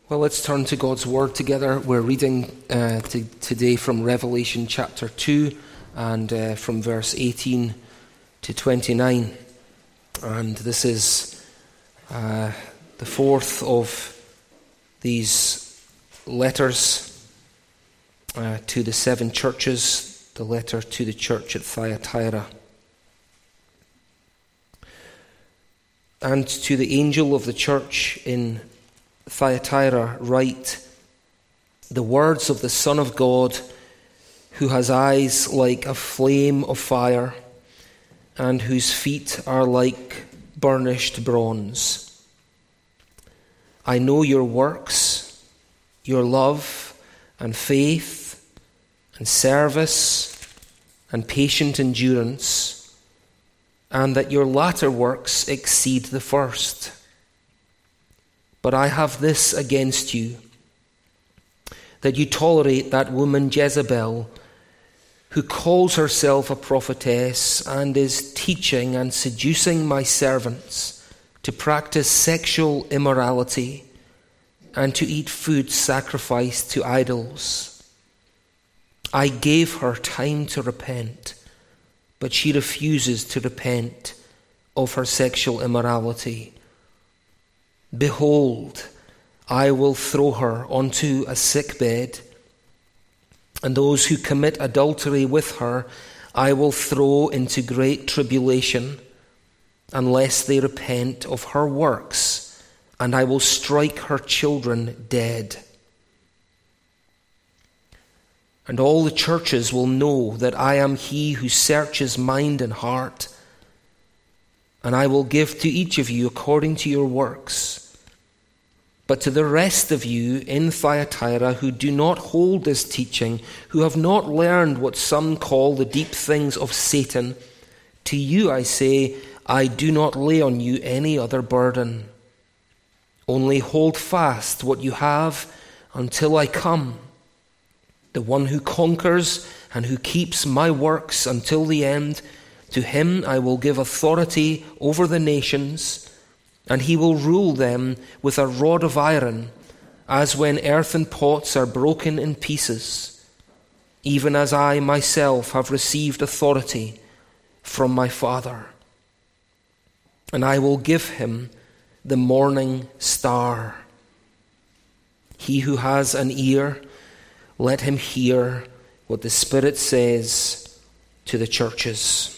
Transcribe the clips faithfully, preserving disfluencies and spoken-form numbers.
Well, let's turn to God's Word together. We're reading uh, to, today from Revelation chapter two and uh, from verse eighteen to twenty-nine. And this is uh, the fourth of these letters uh, to the seven churches, the letter to the church at Thyatira. And to the angel of the church in Thyatira write the words of the Son of God, who has eyes like a flame of fire and whose feet are like burnished bronze. I know your works, your love and faith and service and patient endurance, and that your latter works exceed the first. But I have this against you, that you tolerate that woman Jezebel, who calls herself a prophetess and is teaching and seducing my servants to practice sexual immorality and to eat food sacrificed to idols. I gave her time to repent, but she refuses to repent of her sexual immorality. Behold, I will throw her onto a sick bed, and those who commit adultery with her I will throw into great tribulation, unless they repent of her works, and I will strike her children dead. And all the churches will know that I am he who searches mind and heart, and I will give to each of you according to your works. But to the rest of you in Thyatira who do not hold this teaching, who have not learned what some call the deep things of Satan, to you I say, I do not lay on you any other burden. Only hold fast what you have until I come. The one who conquers and who keeps my works until the end, to him I will give authority over the nations, and he will rule them with a rod of iron, as when earthen pots are broken in pieces, even as I myself have received authority from my Father. And I will give him the morning star. He who has an ear, let him hear what the Spirit says to the churches.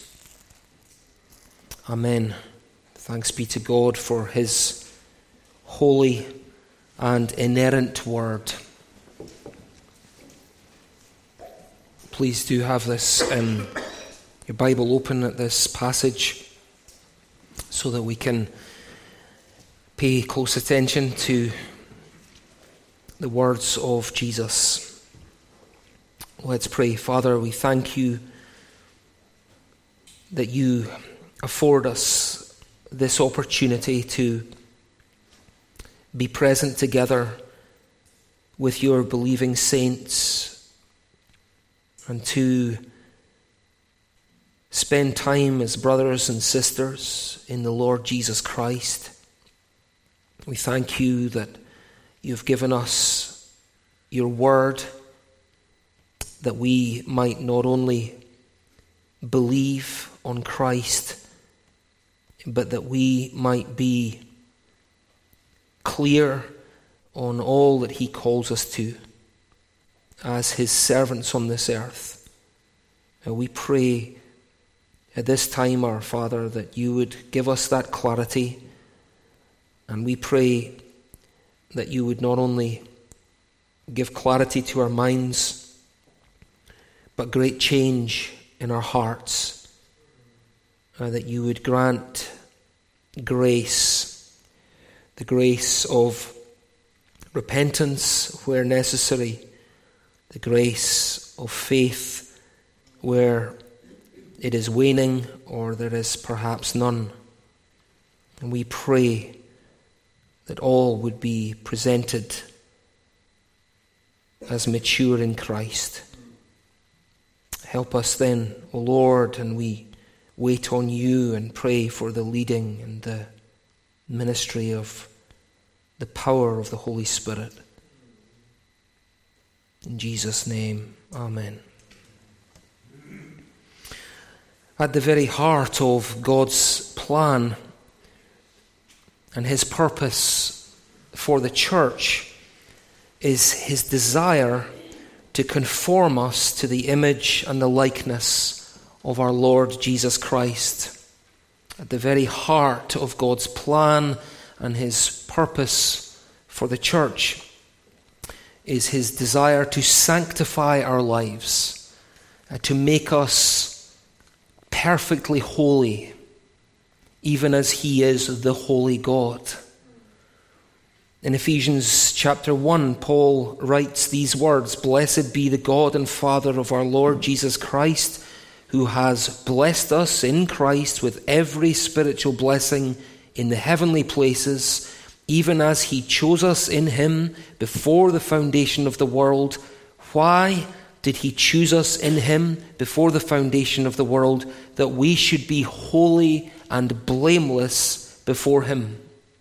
Amen. Thanks be to God for his holy and inerrant word. Please do have this um, your Bible open at this passage so that we can pay close attention to the words of Jesus. Let's pray. Father, we thank you that you afford us this opportunity to be present together with your believing saints and to spend time as brothers and sisters in the Lord Jesus Christ. We thank you that you've given us your word, that we might not only believe on Christ, but that we might be clear on all that he calls us to as his servants on this earth. And we pray at this time, our Father, that you would give us that clarity, and we pray that you would not only give clarity to our minds, but great change in our hearts. Uh, that you would grant grace, the grace of repentance where necessary, the grace of faith where it is waning or there is perhaps none. And we pray that all would be presented as mature in Christ. Help us then, O Lord, and we wait on you and pray for the leading and the ministry of the power of the Holy Spirit. In Jesus' name, amen. At the very heart of God's plan and his purpose for the church is his desire to conform us to the image and the likeness of our Lord Jesus Christ. At the very heart of God's plan and his purpose for the church is his desire to sanctify our lives, uh, to make us perfectly holy, even as he is the holy God. In Ephesians chapter one, Paul writes these words, "Blessed be the God and Father of our Lord Jesus Christ, who has blessed us in Christ with every spiritual blessing in the heavenly places, even as he chose us in him before the foundation of the world." Why did he choose us in him before the foundation of the world? That we should be holy and blameless before him.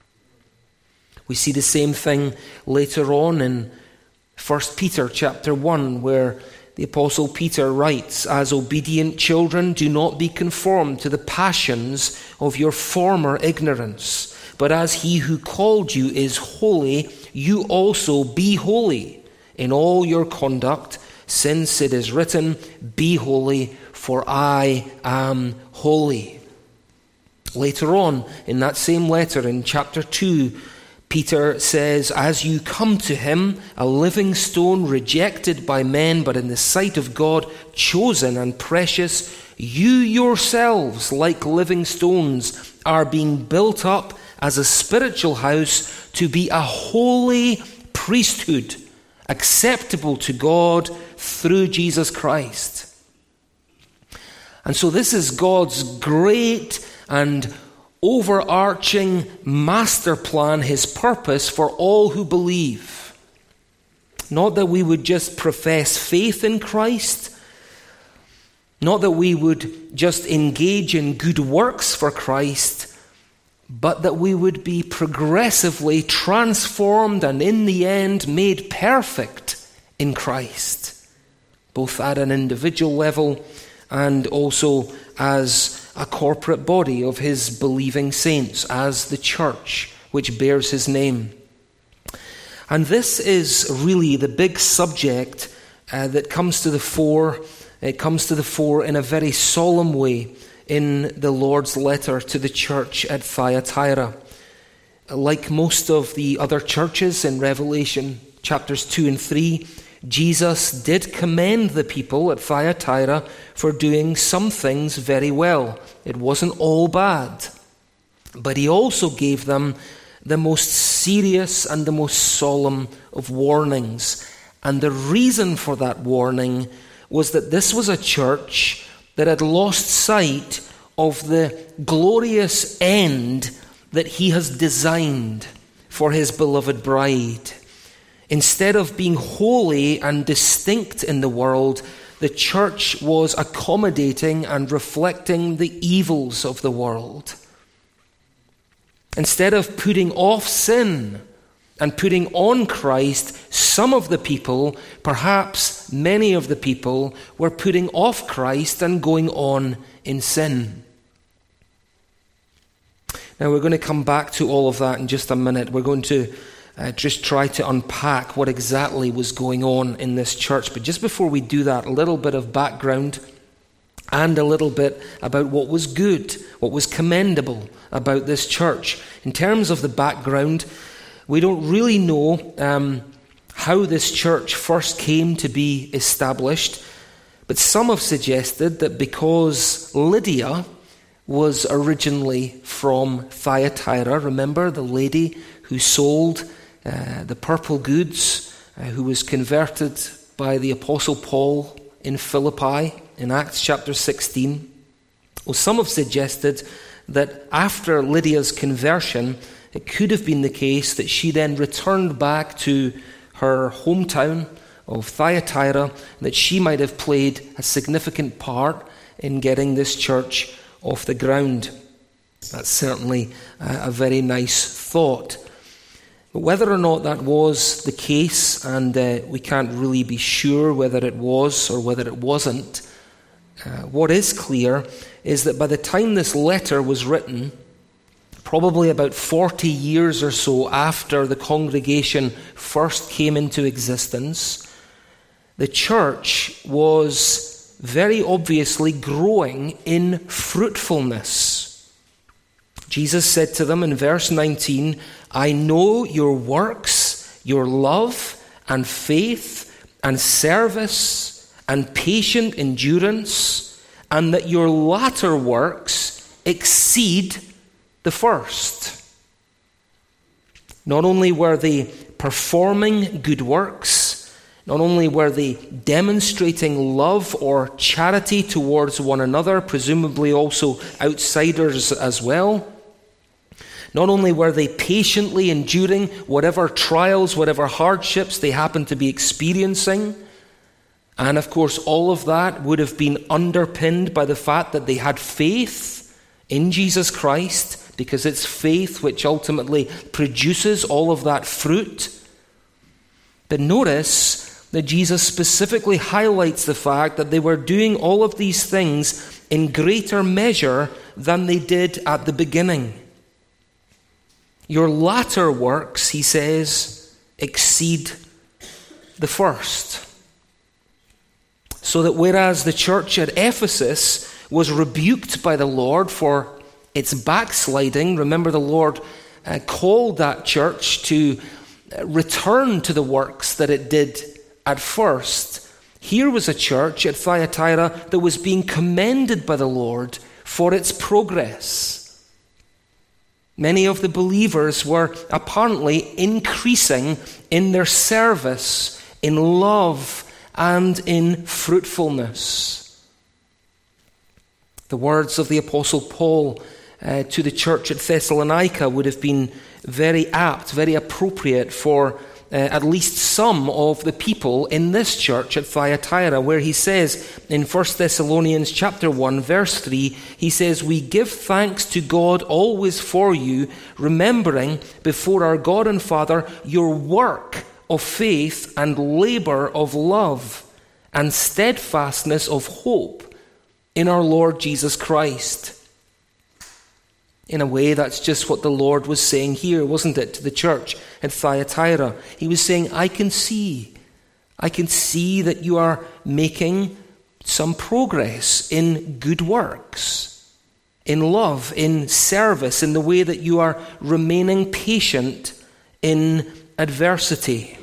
We see the same thing later on in First Peter chapter one, where the Apostle Peter writes, "As obedient children, do not be conformed to the passions of your former ignorance, but as he who called you is holy, you also be holy in all your conduct, since it is written, 'Be holy, for I am holy.'" Later on in that same letter, in chapter two, Peter says, "As you come to him, a living stone rejected by men, but in the sight of God, chosen and precious, you yourselves, like living stones, are being built up as a spiritual house to be a holy priesthood, acceptable to God through Jesus Christ." And so this is God's great and overarching master plan, his purpose for all who believe. Not that we would just profess faith in Christ, not that we would just engage in good works for Christ, but that we would be progressively transformed and in the end made perfect in Christ, both at an individual level and also as a corporate body of his believing saints, as the church which bears his name. And this is really the big subject uh, that comes to the fore. It comes to the fore in a very solemn way in the Lord's letter to the church at Thyatira. Like most of the other churches in Revelation chapters two and three, Jesus did commend the people at Thyatira for doing some things very well. It wasn't all bad. But he also gave them the most serious and the most solemn of warnings. And the reason for that warning was that this was a church that had lost sight of the glorious end that he has designed for his beloved bride. Instead of being holy and distinct in the world, the church was accommodating and reflecting the evils of the world. Instead of putting off sin and putting on Christ, some of the people, perhaps many of the people, were putting off Christ and going on in sin. Now we're going to come back to all of that in just a minute. We're going to Uh, just try to unpack what exactly was going on in this church. But just before we do that, a little bit of background and a little bit about what was good, what was commendable about this church. In terms of the background, we don't really know um, how this church first came to be established, but some have suggested that because Lydia was originally from Thyatira, remember the lady who sold Uh, the purple goods, uh, who was converted by the Apostle Paul in Philippi in Acts chapter sixteen. Well, some have suggested that after Lydia's conversion, it could have been the case that she then returned back to her hometown of Thyatira, that she might have played a significant part in getting this church off the ground. That's certainly uh, a very nice thought. But whether or not that was the case, and uh, we can't really be sure whether it was or whether it wasn't, uh, what is clear is that by the time this letter was written, probably about forty years or so after the congregation first came into existence, the church was very obviously growing in fruitfulness. Jesus said to them in verse nineteen, "I know your works, your love and faith and service and patient endurance, and that your latter works exceed the first." Not only were they performing good works, not only were they demonstrating love or charity towards one another, presumably also outsiders as well, not only were they patiently enduring whatever trials, whatever hardships they happened to be experiencing, and of course all of that would have been underpinned by the fact that they had faith in Jesus Christ, because it's faith which ultimately produces all of that fruit. But notice that Jesus specifically highlights the fact that they were doing all of these things in greater measure than they did at the beginning. Your latter works, he says, exceed the first. So that whereas the church at Ephesus was rebuked by the Lord for its backsliding, remember the Lord uh, called that church to return to the works that it did at first. Here was a church at Thyatira that was being commended by the Lord for its progress. Many of the believers were apparently increasing in their service, in love, and in fruitfulness. The words of the Apostle Paul uh, to the church at Thessalonica would have been very apt, very appropriate for uh, at least some of the people in this church at Thyatira, where he says in First Thessalonians chapter one, verse three, he says, "We give thanks to God always for you, remembering before our God and Father your work of faith and labor of love and steadfastness of hope in our Lord Jesus Christ." In a way, that's just what the Lord was saying here, wasn't it, to the church at Thyatira? He was saying, I can see, I can see that you are making some progress in good works, in love, in service, in the way that you are remaining patient in adversity.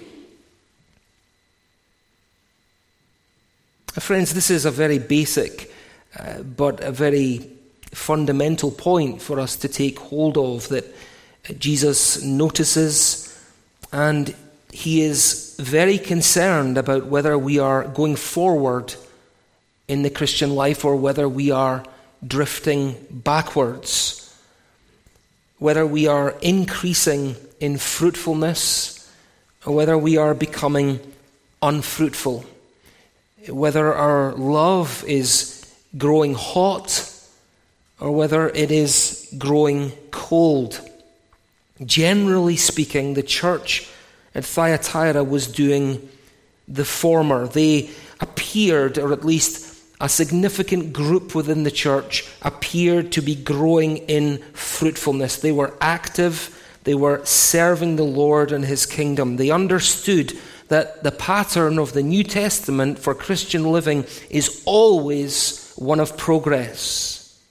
Friends, this is a very basic, uh, but a very fundamental point for us to take hold of, that Jesus notices, and he is very concerned about whether we are going forward in the Christian life or whether we are drifting backwards, whether we are increasing in fruitfulness or whether we are becoming unfruitful, whether our love is growing hot or whether it is growing cold. Generally speaking, the church at Thyatira was doing the former. They appeared, or at least a significant group within the church, appeared to be growing in fruitfulness. They were active. They were serving the Lord and his kingdom. They understood that the pattern of the New Testament for Christian living is always one of progress.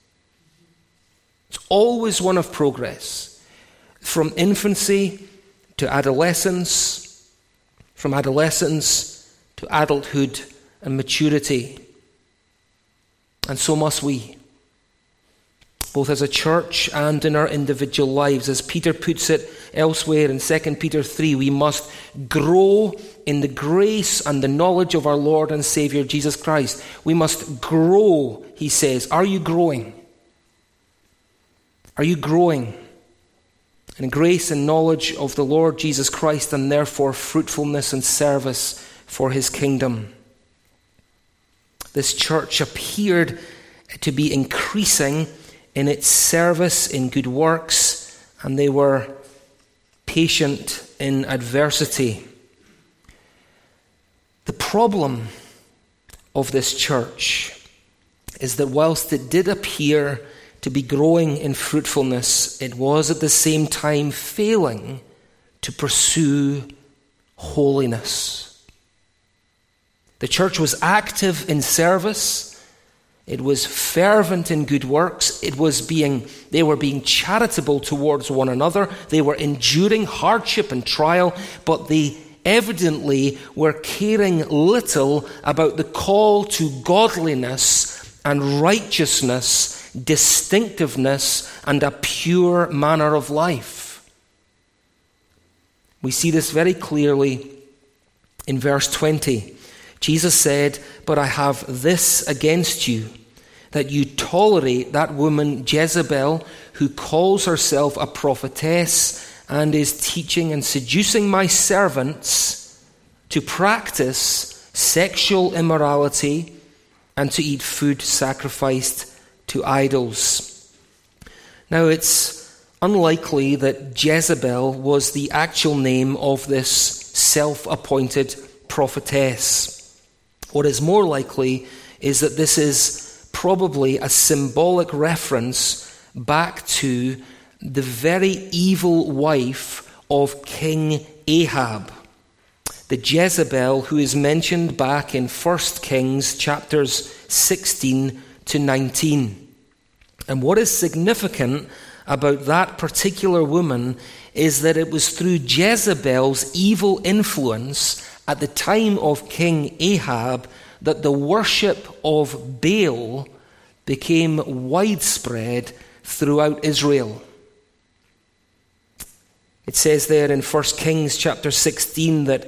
It's always one of progress. From infancy to adolescence, from adolescence to adulthood and maturity. And so must we, both as a church and in our individual lives. As Peter puts it elsewhere in Second Peter three, we must grow in the grace and the knowledge of our Lord and Savior Jesus Christ. We must grow, he says. Are you growing? Are you growing in grace and knowledge of the Lord Jesus Christ, and therefore fruitfulness and service for his kingdom? This church appeared to be increasing in its service in good works, and they were patient in adversity. The problem of this church is that whilst it did appear to be growing in fruitfulness, it was at the same time failing to pursue holiness. The church was active in service. It was fervent in good works. It was being, they were being charitable towards one another. They were enduring hardship and trial, but they evidently were caring little about the call to godliness and righteousness, distinctiveness, and a pure manner of life. We see this very clearly in verse twenty. Jesus said, "But I have this against you, that you tolerate that woman Jezebel, who calls herself a prophetess and is teaching and seducing my servants to practice sexual immorality and to eat food sacrificed to idols." Now, it's unlikely that Jezebel was the actual name of this self-appointed prophetess. What is more likely is that this is probably a symbolic reference back to the very evil wife of King Ahab, the Jezebel who is mentioned back in First Kings chapters sixteen to nineteen. And what is significant about that particular woman is that it was through Jezebel's evil influence at the time of King Ahab that the worship of Baal became widespread throughout Israel. It says there in First Kings chapter sixteen that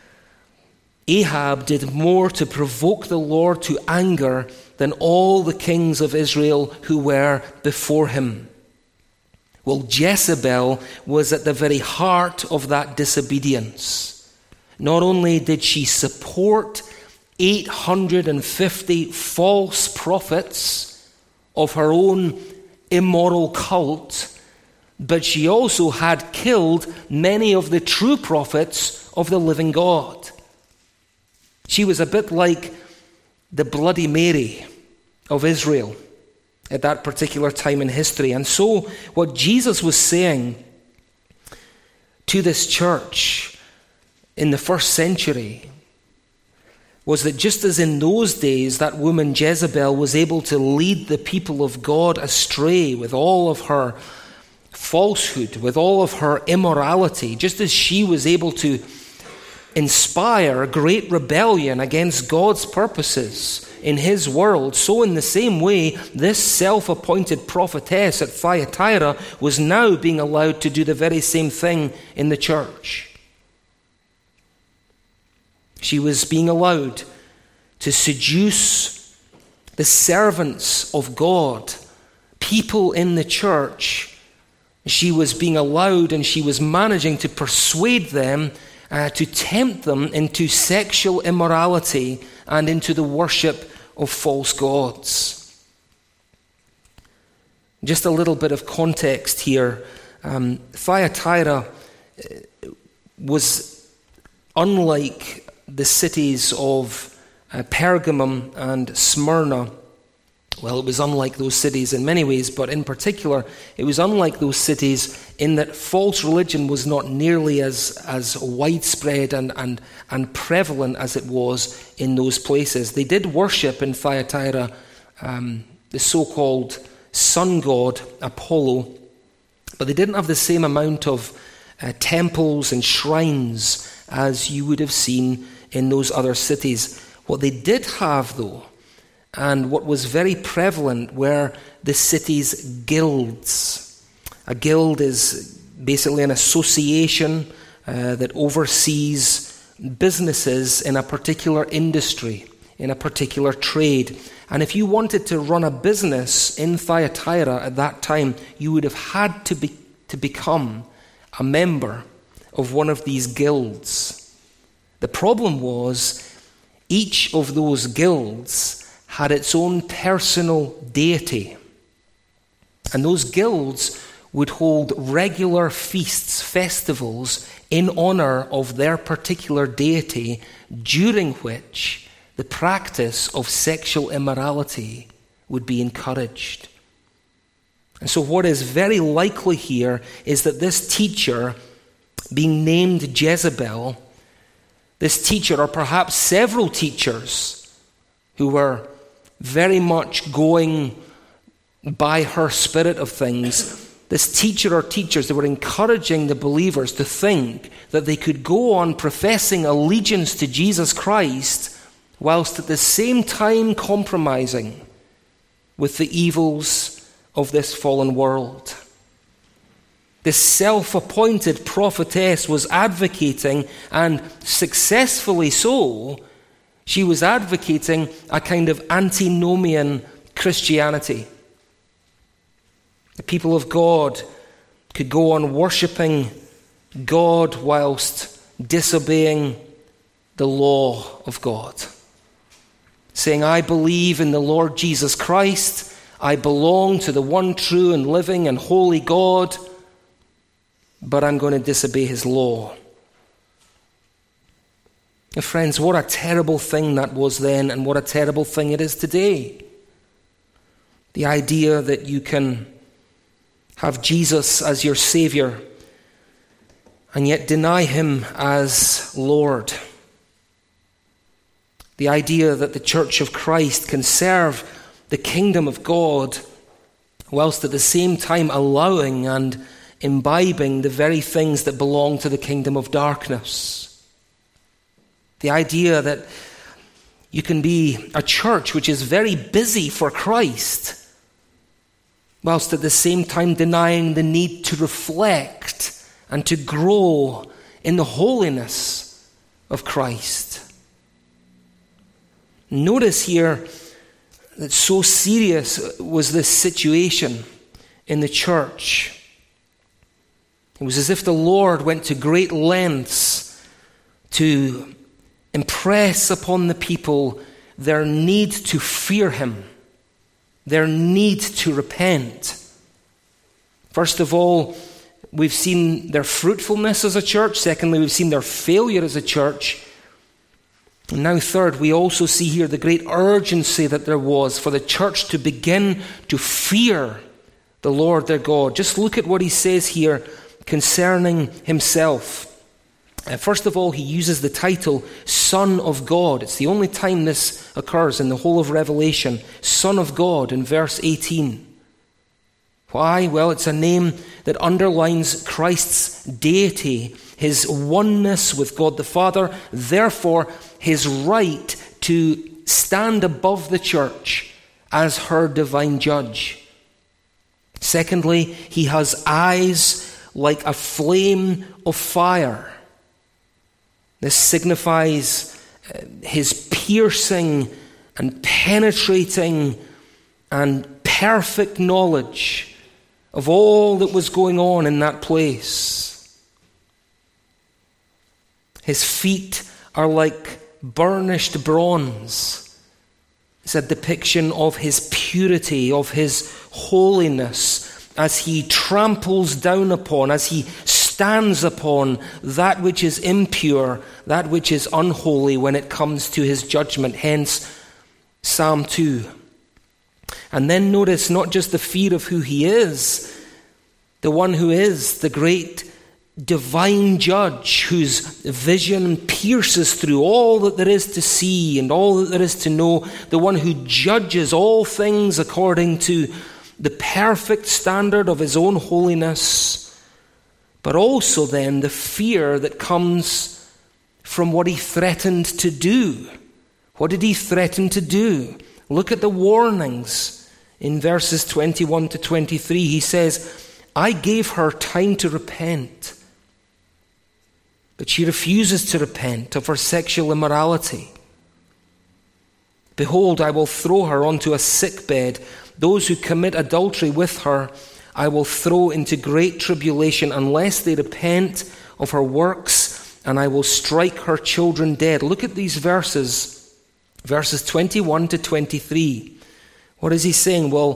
Ahab did more to provoke the Lord to anger than all the kings of Israel who were before him. Well, Jezebel was at the very heart of that disobedience. Not only did she support eight hundred fifty false prophets of her own immoral cult, but she also had killed many of the true prophets of the living God. She was a bit like the Bloody Mary of Israel at that particular time in history. And so what Jesus was saying to this church in the first century was that just as in those days that woman Jezebel was able to lead the people of God astray with all of her falsehood, with all of her immorality, just as she was able to inspire great rebellion against God's purposes in his world, so in the same way, this self-appointed prophetess at Thyatira was now being allowed to do the very same thing in the church. She was being allowed to seduce the servants of God, people in the church. She was being allowed and she was managing to persuade them, uh, to tempt them into sexual immorality and into the worship of false gods. Just a little bit of context here. Um, Thyatira was unlike the cities of uh, Pergamum and Smyrna. Well, it was unlike those cities in many ways, but in particular, it was unlike those cities in that false religion was not nearly as, as widespread and, and, and prevalent as it was in those places. They did worship in Thyatira um, the so-called sun god Apollo, but they didn't have the same amount of uh, temples and shrines as you would have seen in those other cities. What they did have, though, and what was very prevalent, were the city's guilds. A guild is basically an association uh, that oversees businesses in a particular industry, in a particular trade. And if you wanted to run a business in Thyatira at that time, you would have had to be to become a member of one of these guilds. The problem was each of those guilds had its own personal deity. And those guilds would hold regular feasts, festivals, in honor of their particular deity, during which the practice of sexual immorality would be encouraged. And so what is very likely here is that this teacher, being named Jezebel, this teacher, or perhaps several teachers who were very much going by her spirit of things, this teacher or teachers, they were encouraging the believers to think that they could go on professing allegiance to Jesus Christ whilst at the same time compromising with the evils of this fallen world. This self-appointed prophetess was advocating, and successfully so, she was advocating a kind of antinomian Christianity. The people of God could go on worshipping God whilst disobeying the law of God. Saying, I believe in the Lord Jesus Christ, I belong to the one true and living and holy God, but I'm going to disobey his law. Now, friends, what a terrible thing that was then, and what a terrible thing it is today. The idea that you can have Jesus as your Savior and yet deny him as Lord. The idea that the Church of Christ can serve the kingdom of God whilst at the same time allowing and imbibing the very things that belong to the kingdom of darkness. The idea that you can be a church which is very busy for Christ whilst at the same time denying the need to reflect and to grow in the holiness of Christ. Notice here that so serious was this situation in the church. It was as if the Lord went to great lengths to impress upon the people their need to fear him, their need to repent. First of all, we've seen their fruitfulness as a church. Secondly, we've seen their failure as a church. And now third, we also see here the great urgency that there was for the church to begin to fear the Lord their God. Just look at what he says here concerning himself. Uh, first of all, he uses the title Son of God. It's the only time this occurs in the whole of Revelation. Son of God in verse eighteen. Why? Well, it's a name that underlines Christ's deity, his oneness with God the Father, therefore his right to stand above the church as her divine judge. Secondly, he has eyes like a flame of fire. This signifies his piercing and penetrating and perfect knowledge of all that was going on in that place. His feet are like burnished bronze. It's a depiction of his purity, of his holiness, as he tramples down upon, as he stands upon that which is impure, that which is unholy when it comes to his judgment. Hence, Psalm two. And then notice not just the fear of who he is, the one who is the great divine judge, whose vision pierces through all that there is to see and all that there is to know, the one who judges all things according to the perfect standard of his own holiness, but also then the fear that comes from what he threatened to do. What did he threaten to do? Look at the warnings in verses twenty-one to twenty-three. He says, I gave her time to repent, but she refuses to repent of her sexual immorality. Behold, I will throw her onto a sickbed. Those who commit adultery with her I will throw into great tribulation unless they repent of her works, and I will strike her children dead. Look at these verses, verses twenty-one to twenty-three. What is he saying? Well,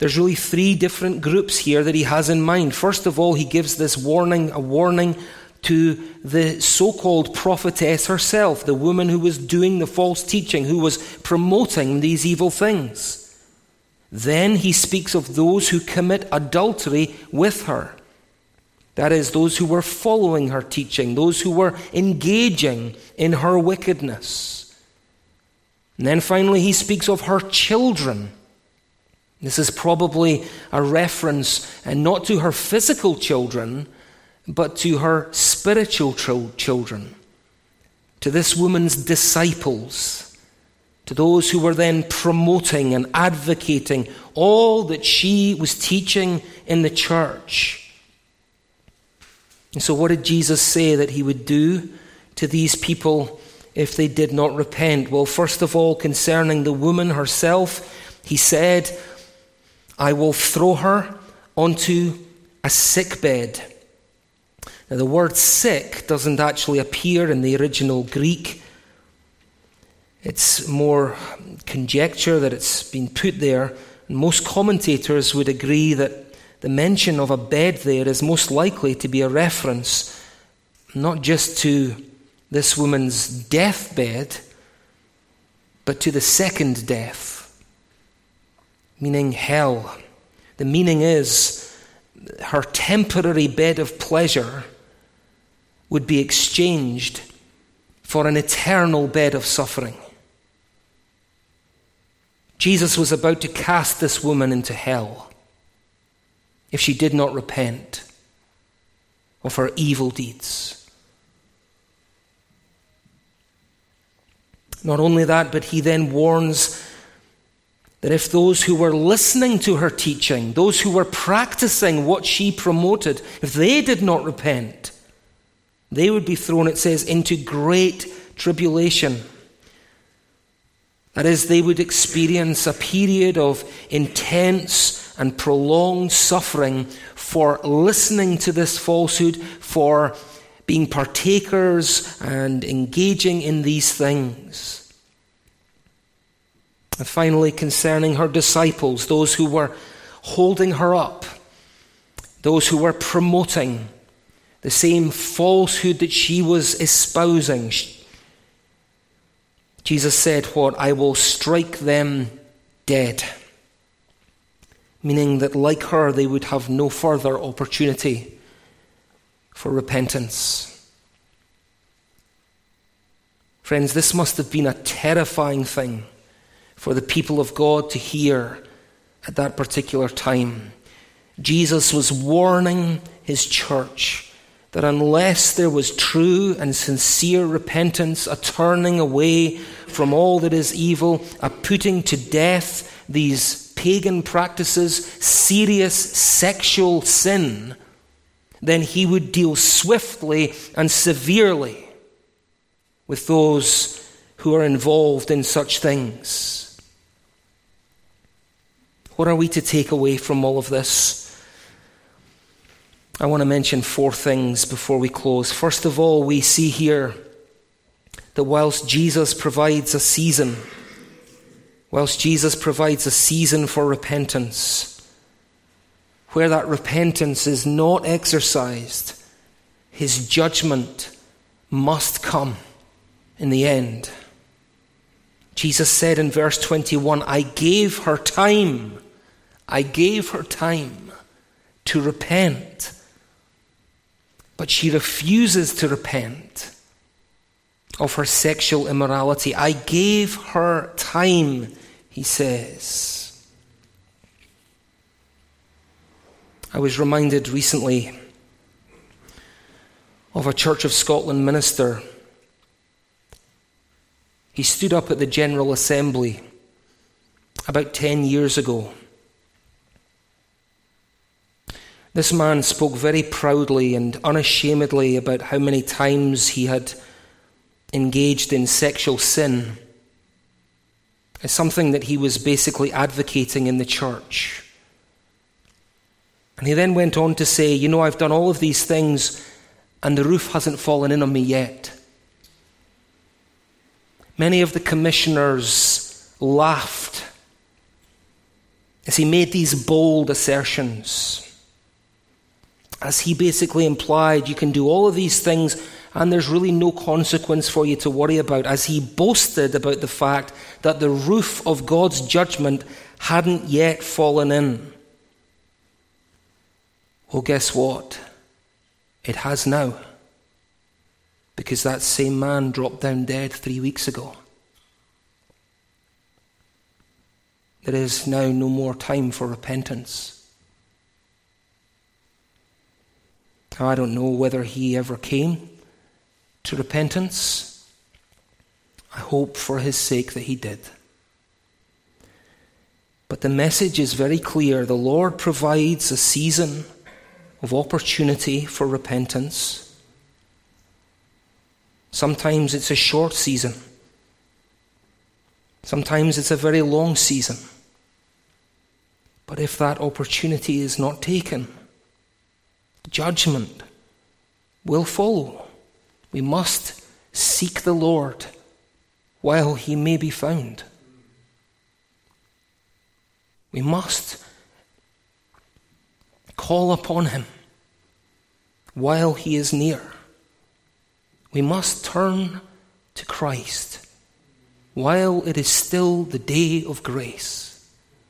there's really three different groups here that he has in mind. First of all, he gives this warning, a warning to the so-called prophetess herself, the woman who was doing the false teaching, who was promoting these evil things. Then he speaks of those who commit adultery with her. That is, those who were following her teaching, those who were engaging in her wickedness. And then finally he speaks of her children. This is probably a reference, and not to her physical children, but to her spiritual children, to this woman's disciples, to those who were then promoting and advocating all that she was teaching in the church. And so what did Jesus say that he would do to these people if they did not repent? Well, first of all, concerning the woman herself, he said, I will throw her onto a sickbed. Now, the word sick doesn't actually appear in the original Greek. It's more conjecture that it's been put there. And most commentators would agree that the mention of a bed there is most likely to be a reference not just to this woman's deathbed, but to the second death, meaning hell. The meaning is her temporary bed of pleasure would be exchanged for an eternal bed of suffering. Jesus was about to cast this woman into hell if she did not repent of her evil deeds. Not only that, but he then warns that if those who were listening to her teaching, those who were practicing what she promoted, if they did not repent, they would be thrown, it says, into great tribulation. That is, they would experience a period of intense and prolonged suffering for listening to this falsehood, for being partakers and engaging in these things. And finally, concerning her disciples, those who were holding her up, those who were promoting the same falsehood that she was espousing, Jesus said, what? I will strike them dead. Meaning that like her, they would have no further opportunity for repentance. Friends, this must have been a terrifying thing for the people of God to hear at that particular time. Jesus was warning his church that unless there was true and sincere repentance, a turning away from all that is evil, a putting to death these pagan practices, serious sexual sin, then he would deal swiftly and severely with those who are involved in such things. What are we to take away from all of this? I want to mention four things before we close. First of all, we see here that whilst Jesus provides a season, whilst Jesus provides a season for repentance, where that repentance is not exercised, his judgment must come in the end. Jesus said in verse twenty-one, I gave her time, I gave her time to repent. But she refuses to repent of her sexual immorality. I gave her time, he says. I was reminded recently of a Church of Scotland minister. He stood up at the General Assembly about ten years ago. This man spoke very proudly and unashamedly about how many times he had engaged in sexual sin. It's something that he was basically advocating in the church. And he then went on to say, you know, I've done all of these things and the roof hasn't fallen in on me yet. Many of the commissioners laughed as he made these bold assertions, as he basically implied you can do all of these things and there's really no consequence for you to worry about, as he boasted about the fact that the roof of God's judgment hadn't yet fallen in. Well, guess what? It has now. Because that same man dropped down dead three weeks ago. There is now no more time for repentance. Now, I don't know whether he ever came to repentance. I hope for his sake that he did. But the message is very clear. The Lord provides a season of opportunity for repentance. Sometimes it's a short season. Sometimes it's a very long season. But if that opportunity is not taken, judgment will follow. We must seek the Lord while he may be found. We must call upon him while he is near. We must turn to Christ while it is still the day of grace.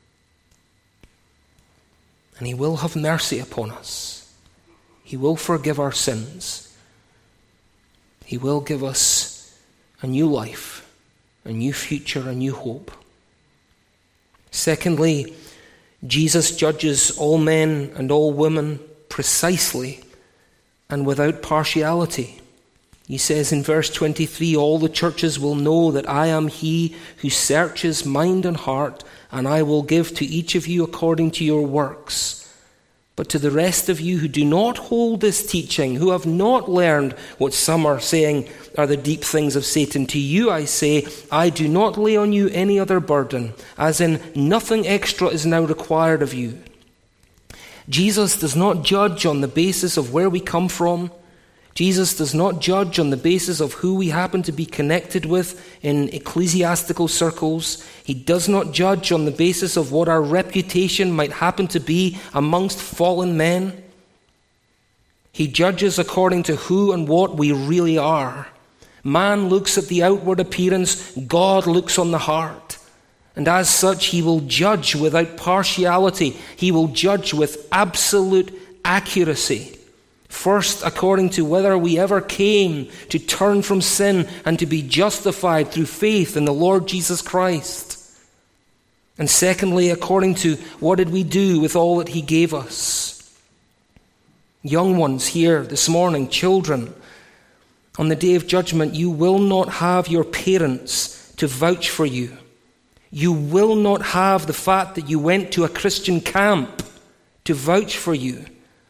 And he will have mercy upon us. He will forgive our sins. He will give us a new life, a new future, a new hope. Secondly, Jesus judges all men and all women precisely and without partiality. He says in verse twenty-three, all the churches will know that I am he who searches mind and heart, and I will give to each of you according to your works. But to the rest of you who do not hold this teaching, who have not learned what some are saying are the deep things of Satan, to you I say, I do not lay on you any other burden, as in nothing extra is now required of you. Jesus does not judge on the basis of where we come from. Jesus does not judge on the basis of who we happen to be connected with in ecclesiastical circles. He does not judge on the basis of what our reputation might happen to be amongst fallen men. He judges according to who and what we really are. Man looks at the outward appearance, God looks on the heart. And as such, he will judge without partiality. He will judge with absolute accuracy. First, according to whether we ever came to turn from sin and to be justified through faith in the Lord Jesus Christ. And secondly, according to what did we do with all that he gave us. Young ones here this morning, children, on the day of judgment, you will not have your parents to vouch for you. You will not have the fact that you went to a Christian camp to vouch for you.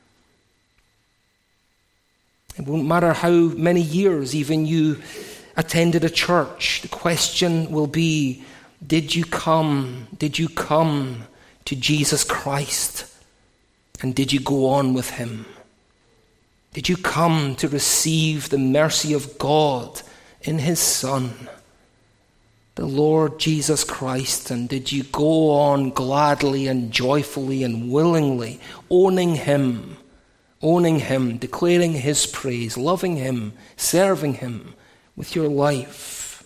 It won't matter how many years even you attended a church. The question will be, did you come, did you come to Jesus Christ? And did you go on with him? Did you come to receive the mercy of God in his Son, the Lord Jesus Christ? And did you go on gladly and joyfully and willingly, owning him? Owning him, declaring his praise, loving him, serving him with your life.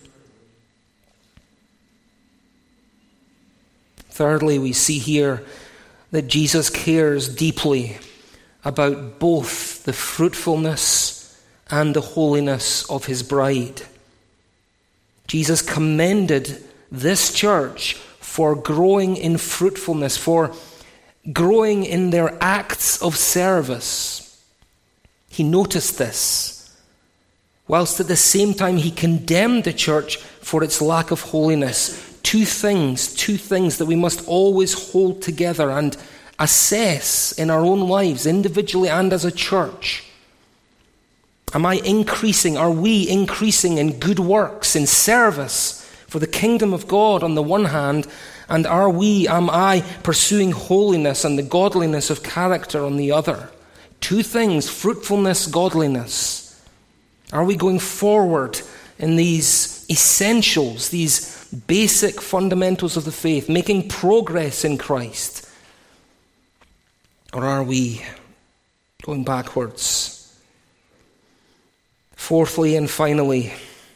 Thirdly, we see here that Jesus cares deeply about both the fruitfulness and the holiness of his bride. Jesus commended this church for growing in fruitfulness, for growing in their acts of service. He noticed this, whilst at the same time he condemned the church for its lack of holiness. Two things, two things that we must always hold together and assess in our own lives, individually and as a church. Am I increasing, are we increasing in good works, in service for the kingdom of God on the one hand, and are we, am I, pursuing holiness and the godliness of character on the other? Two things, fruitfulness, godliness. Are we going forward in these essentials, these basic fundamentals of the faith, making progress in Christ? Or are we going backwards? Fourthly and finally,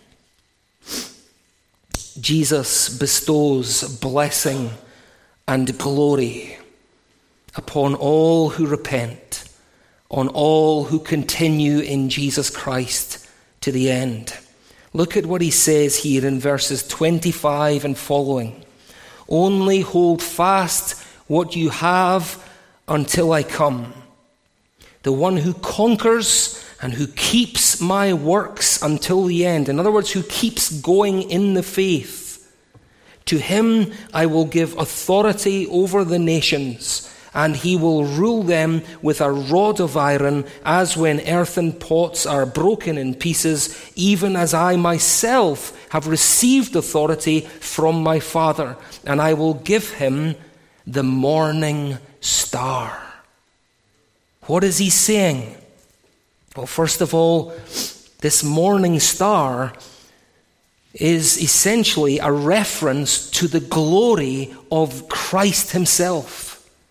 Jesus bestows blessing and glory upon all who repent, on all who continue in Jesus Christ to the end. Look at what he says here in verses twenty-five and following. Only hold fast what you have until I come. The one who conquers and who keeps my works until the end, in other words, who keeps going in the faith, to him I will give authority over the nations, and he will rule them with a rod of iron, as when earthen pots are broken in pieces, even as I myself have received authority from my Father, and I will give him the morning star. What is he saying? Well, first of all, this morning star is essentially a reference to the glory of Christ himself.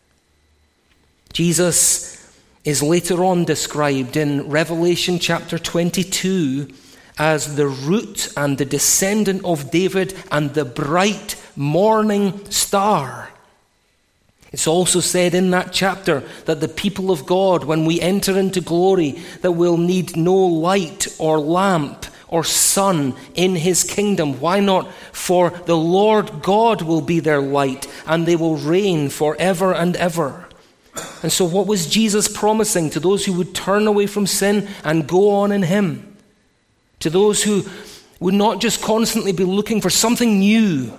Jesus is later on described in Revelation chapter twenty-two as the root and the descendant of David and the bright morning star. It's also said in that chapter that the people of God, when we enter into glory, that we'll need no light or lamp or sun in his kingdom. Why not? For the Lord God will be their light, and they will reign forever and ever. And so what was Jesus promising to those who would turn away from sin and go on in him? To those who would not just constantly be looking for something new,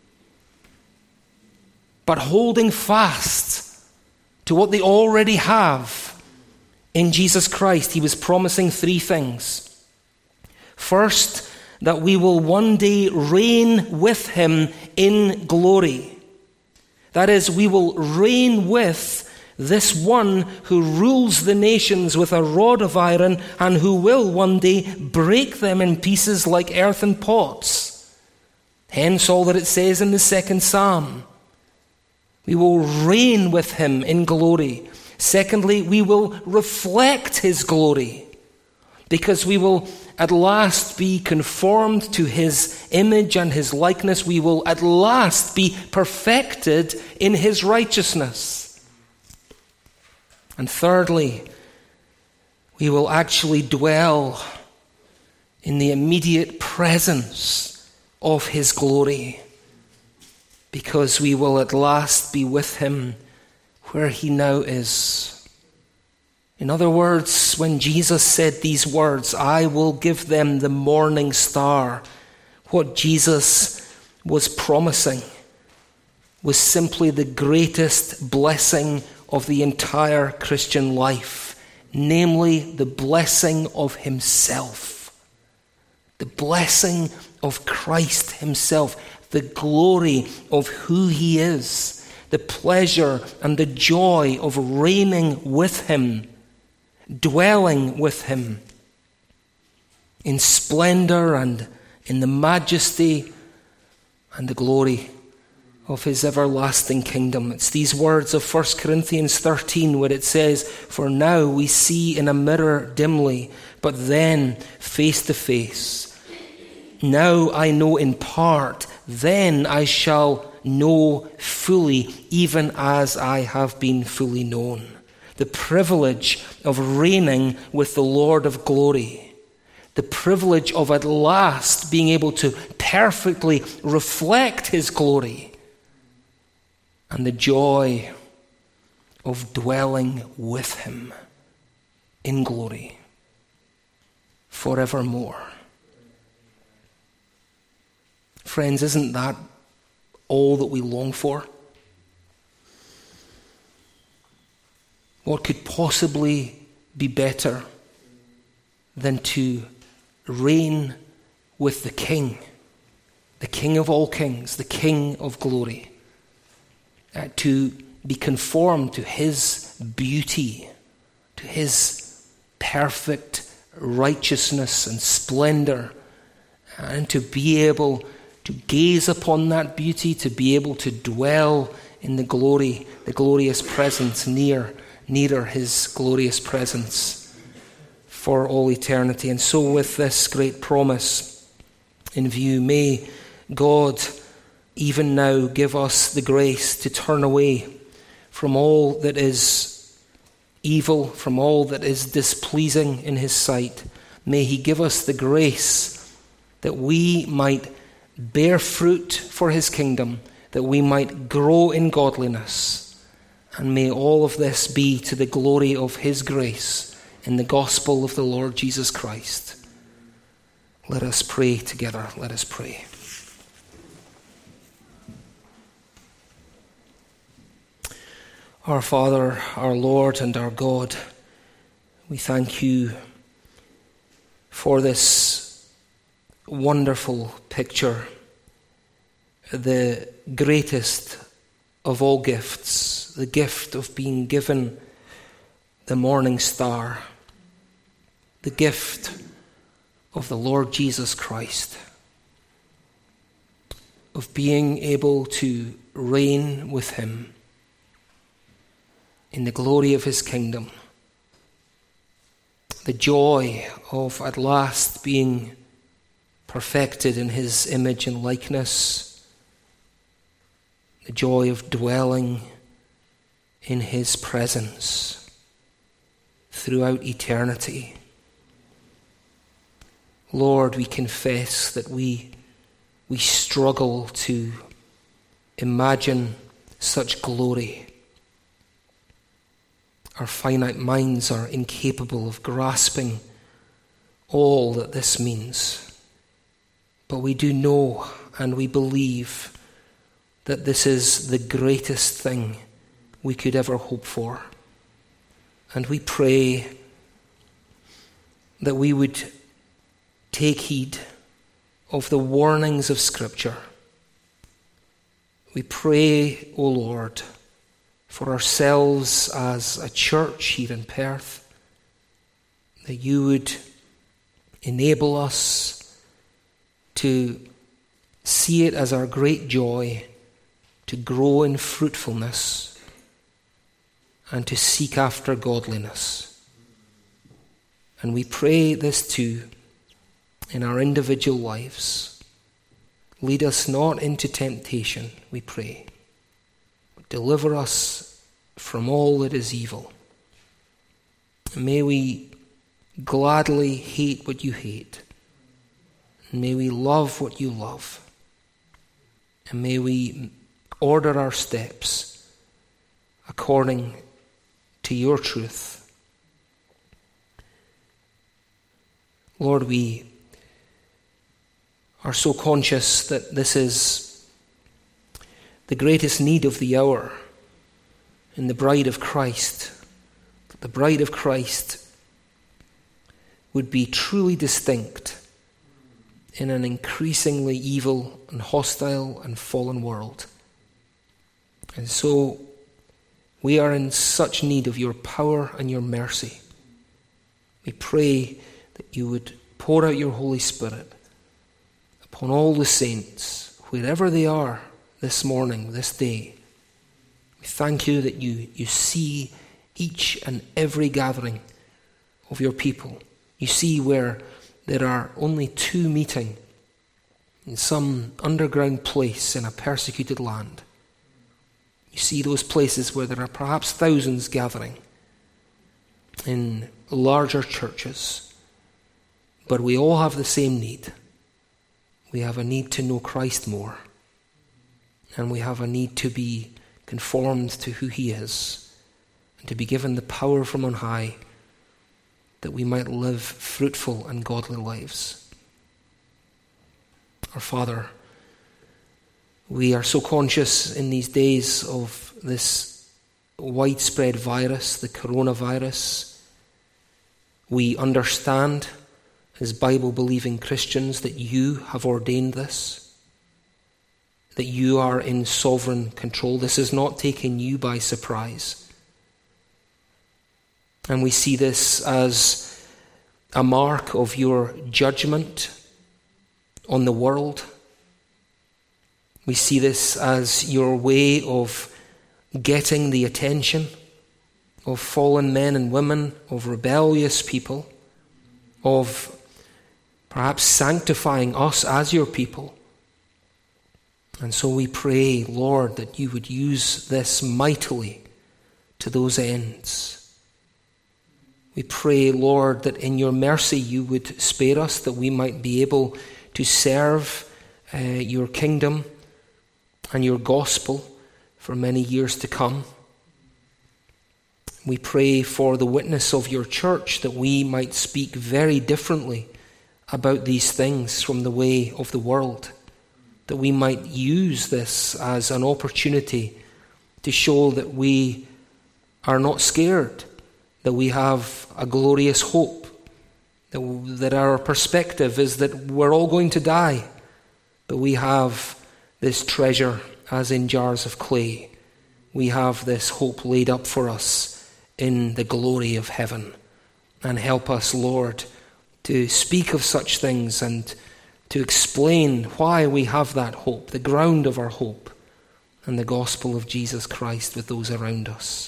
but holding fast to what they already have in Jesus Christ. He was promising three things. First, that we will one day reign with him in glory. That is, we will reign with this one who rules the nations with a rod of iron and who will one day break them in pieces like earthen pots. Hence all that it says in the second Psalm. We will reign with him in glory. Secondly, we will reflect his glory, because we will at last be conformed to his image and his likeness. We will at last be perfected in his righteousness. And thirdly, we will actually dwell in the immediate presence of his glory, because we will at last be with him where he now is. In other words, when Jesus said these words, I will give them the morning star, what Jesus was promising was simply the greatest blessing of the entire Christian life, namely the blessing of himself, the blessing of Christ himself, the glory of who he is, the pleasure and the joy of reigning with him, dwelling with him in splendor and in the majesty and the glory of his everlasting kingdom. It's these words of First Corinthians thirteen where it says, for now we see in a mirror dimly, but then face to face. Now I know in part, then I shall know fully, even as I have been fully known. The privilege of reigning with the Lord of glory. The privilege of at last being able to perfectly reflect his glory. And the joy of dwelling with him in glory forevermore. Friends, isn't that all that we long for? What could possibly be better than to reign with the King, the King of all kings, the King of glory, uh, to be conformed to his beauty, to his perfect righteousness and splendor, and to be able to gaze upon that beauty, to be able to dwell in the glory, the glorious presence, near, nearer his glorious presence for all eternity. And so with this great promise in view, may God even now give us the grace to turn away from all that is evil, from all that is displeasing in his sight. May he give us the grace that we might bear fruit for his kingdom, that we might grow in godliness. And may all of this be to the glory of his grace in the gospel of the Lord Jesus Christ. Let us pray together. Let us pray. Our Father, our Lord and our God, we thank you for this wonderful picture, the greatest of all gifts, the gift of being given the morning star, the gift of the Lord Jesus Christ, of being able to reign with him in the glory of his kingdom, the joy of at last being perfected in his image and likeness, the joy of dwelling in his presence throughout eternity. Lord, we confess that we we struggle to imagine such glory. Our finite minds are incapable of grasping all that this means. But we do know and we believe that this is the greatest thing we could ever hope for. And we pray that we would take heed of the warnings of Scripture. We pray, O Lord, for ourselves as a church here in Perth, that you would enable us to see it as our great joy to grow in fruitfulness and to seek after godliness. And we pray this too in our individual lives. Lead us not into temptation, we pray, but deliver us from all that is evil. And may we gladly hate what you hate. And may we love what you love. And may we order our steps according to your truth. Lord, we are so conscious that this is the greatest need of the hour in the bride of Christ. That the bride of Christ would be truly distinct in an increasingly evil and hostile and fallen world. And so we are in such need of your power and your mercy. We pray that you would pour out your Holy Spirit upon all the saints, wherever they are this morning, this day. We thank you that you, you see each and every gathering of your people. You see where there are only two meeting in some underground place in a persecuted land. You see those places where there are perhaps thousands gathering in larger churches. But we all have the same need. We have a need to know Christ more. And we have a need to be conformed to who he is. And to be given the power from on high that we might live fruitful and godly lives. Our Father, we are so conscious in these days of this widespread virus, the coronavirus. We understand as Bible-believing Christians that you have ordained this, that you are in sovereign control. This is not taking you by surprise. And we see this as a mark of your judgment on the world, We see this as your way of getting the attention of fallen men and women, of rebellious people, of perhaps sanctifying us as your people. And so we pray, Lord, that you would use this mightily to those ends. We pray, Lord, that in your mercy you would spare us, that we might be able to serve uh, your kingdom and your gospel for many years to come. We pray for the witness of your church, that we might speak very differently about these things from the way of the world, that we might use this as an opportunity to show that we are not scared, that we have a glorious hope, that, that our perspective is that we're all going to die, but we have this treasure as in jars of clay. We have this hope laid up for us in the glory of heaven. And help us, Lord, to speak of such things and to explain why we have that hope, the ground of our hope, and the gospel of Jesus Christ with those around us.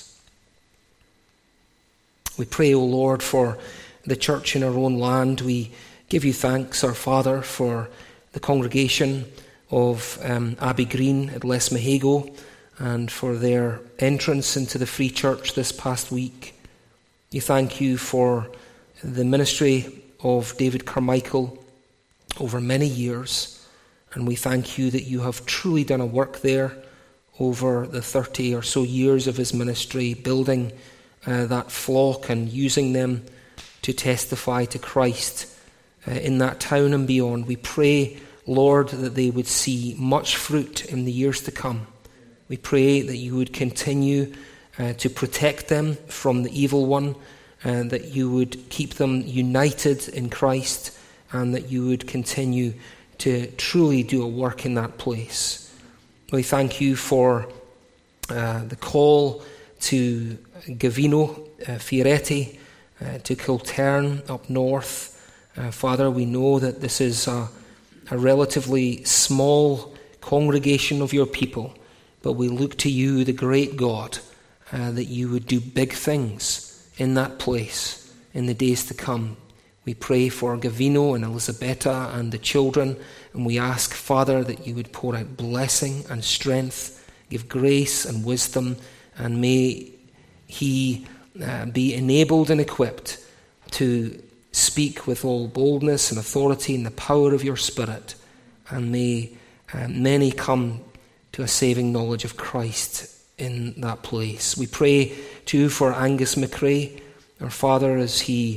We pray, O Lord, for the church in our own land. We give you thanks, our Father, for the congregation of um, Abbey Green at Lesmahago and for their entrance into the Free Church this past week. We thank you for the ministry of David Carmichael over many years, and we thank you that you have truly done a work there over the thirty or so years of his ministry, building uh, that flock and using them to testify to Christ uh, in that town and beyond. We pray, Lord, that they would see much fruit in the years to come. We pray that you would continue uh, to protect them from the evil one, and that you would keep them united in Christ, and that you would continue to truly do a work in that place. We thank you for uh, the call to Gavino, uh, Fioretti, uh, to Kiltern up north. Uh, Father, we know that this is a, a relatively small congregation of your people, but we look to you, the great God, uh, that you would do big things in that place in the days to come. We pray for Gavino and Elisabetta and the children, and we ask, Father, that you would pour out blessing and strength, give grace and wisdom, and may he uh, be enabled and equipped to speak with all boldness and authority in the power of your Spirit, and may uh, many come to a saving knowledge of Christ in that place. We pray too for Angus McRae, our Father, as he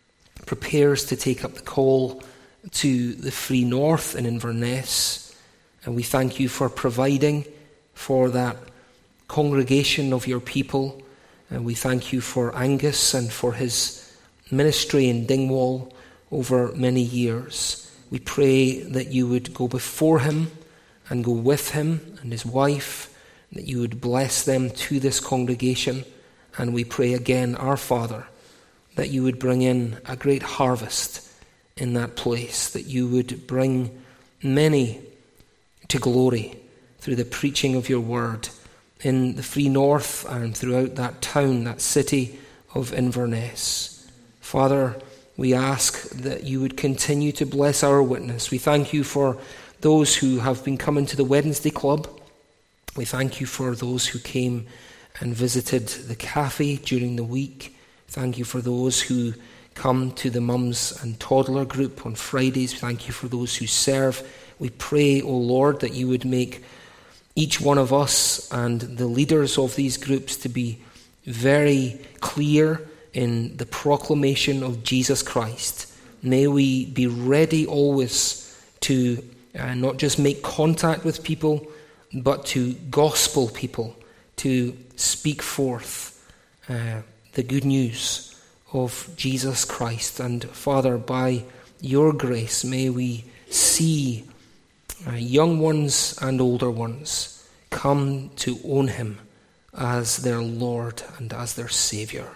prepares to take up the call to the Free North in Inverness, and we thank you for providing for that congregation of your people, and we thank you for Angus and for his ministry in Dingwall over many years. We pray that you would go before him and go with him and his wife, that you would bless them to this congregation, and we pray again, our Father, that you would bring in a great harvest in that place, that you would bring many to glory through the preaching of your word in the Free North and throughout that town, that city of Inverness. Father, we ask that you would continue to bless our witness. We thank you for those who have been coming to the Wednesday Club. We thank you for those who came and visited the cafe during the week. Thank you for those who come to the mums and toddler group on Fridays. Thank you for those who serve. We pray, O Lord, that you would make each one of us and the leaders of these groups to be very clear in the proclamation of Jesus Christ. May we be ready always to uh, not just make contact with people, but to gospel people, to speak forth uh, the good news of Jesus Christ. And Father, by your grace, may we see uh, young ones and older ones come to own him as their Lord and as their Saviour.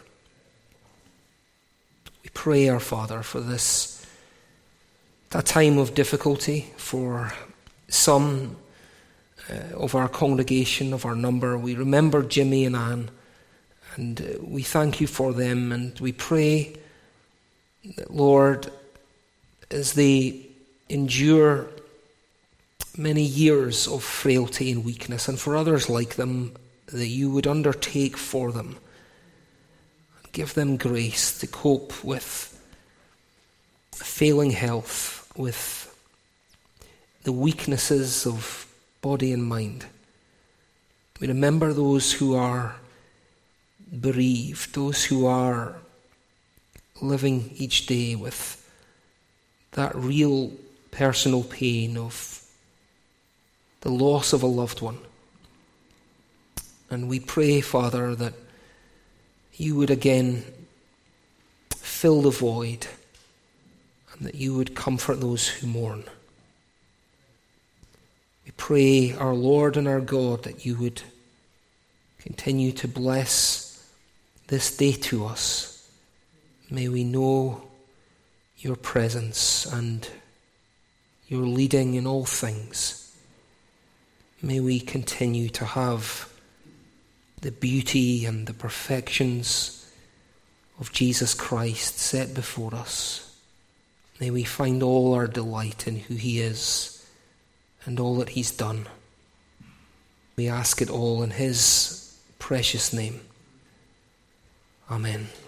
We pray, our Father, for this, a time of difficulty for some uh, of our congregation, of our number. We remember Jimmy and Anne, and uh, we thank you for them, and we pray that, Lord, as they endure many years of frailty and weakness, and for others like them, that you would undertake for them and give them grace to cope with failing health, with the weaknesses of body and mind. We remember those who are bereaved, those who are living each day with that real personal pain of the loss of a loved one. And we pray, Father, that you would again fill the void and that you would comfort those who mourn. We pray, our Lord and our God, that you would continue to bless this day to us. May we know your presence and your leading in all things. May we continue to have the beauty and the perfections of Jesus Christ set before us. May we find all our delight in who he is and all that he's done. We ask it all in his precious name. Amen.